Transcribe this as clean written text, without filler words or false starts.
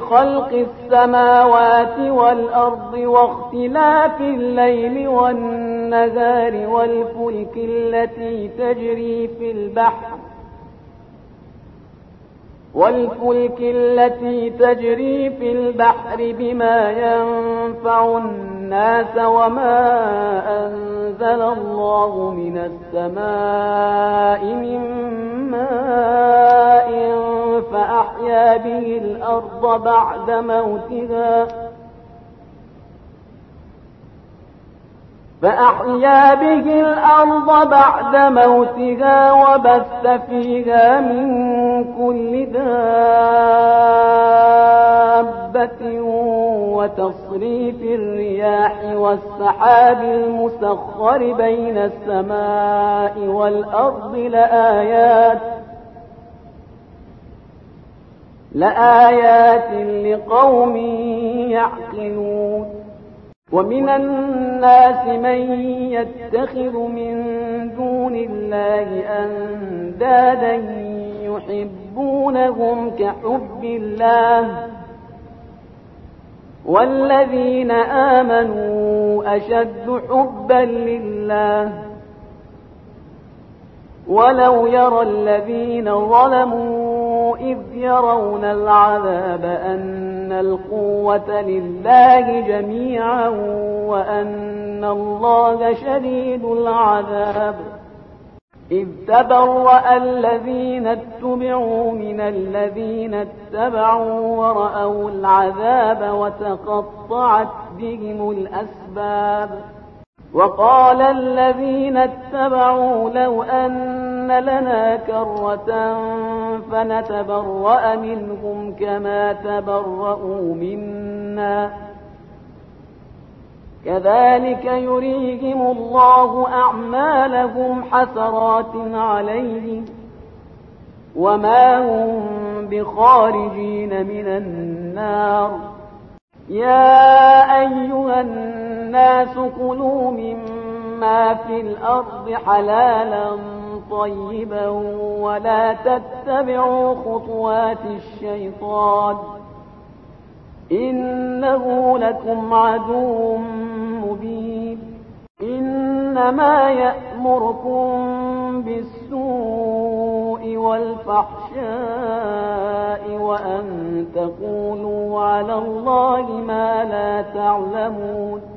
خلق السماوات والأرض واختلاف الليل والنهار والفلك التي تجري في البحر بما ينفع الناس وما أنزل الله من السماء من ماء فأحيا به الأرض بعد موتها وبث فيها من كل دابة وتصريف الرياح والسحاب المسخر بين السماء والأرض لآيات لقوم يعقلون. ومن الناس من يتخذ من دون الله أندادا يحبونهم كحب الله والذين آمنوا أشد حبا لله ولو يرى الذين ظلموا إذ يرون العذاب أن القوة لله جميعا وأن الله شديد العذاب إذ تبرأ الذين اتبعوا من الذين اتبعوا ورأوا العذاب وتقطعت بهم الأسباب وقال الذين اتبعوا لو أن لنا كرة فنتبرأ منهم كما تبرأوا منا كذلك يريهم الله أعمالهم حسرات عليهم وما هم بخارجين من النار. يا أيها الناس كلوا مما في الأرض حلالا طيبا ولا تتبعوا خطوات الشيطان إنه لكم عدو مبين. إنما يأمركم بالسوء والفحشاء وأن تقولوا على الله ما لا تعلمون.